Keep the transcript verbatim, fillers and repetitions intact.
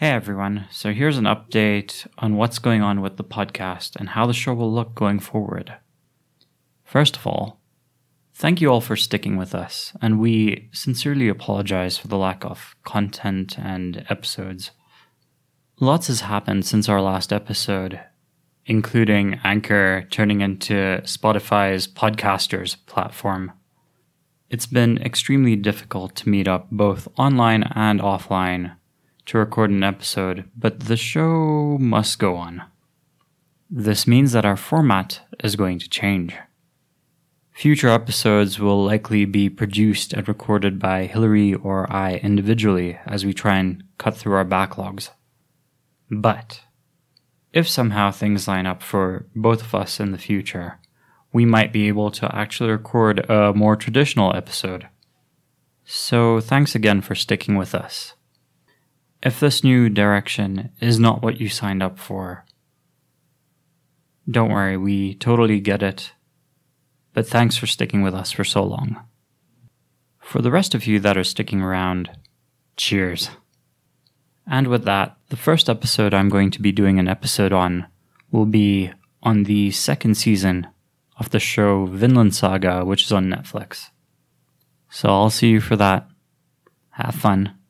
Hey everyone, so here's an update on what's going on with the podcast and how the show will look going forward. First of all, thank you all for sticking with us, and we sincerely apologize for the lack of content and episodes. Lots has happened since our last episode, including Anchor turning into Spotify's podcasters platform. It's been extremely difficult to meet up both online and offline to record an episode, but the show must go on. This means that our format is going to change. Future episodes will likely be produced and recorded by Hillary or I individually as we try and cut through our backlogs. But if somehow things line up for both of us in the future, we might be able to actually record a more traditional episode. So thanks again for sticking with us. If this new direction is not what you signed up for, don't worry, we totally get it. But thanks for sticking with us for so long. For the rest of you that are sticking around, cheers. And with that, the first episode I'm going to be doing an episode on will be on the second season of the show Vinland Saga, which is on Netflix. So I'll see you for that. Have fun.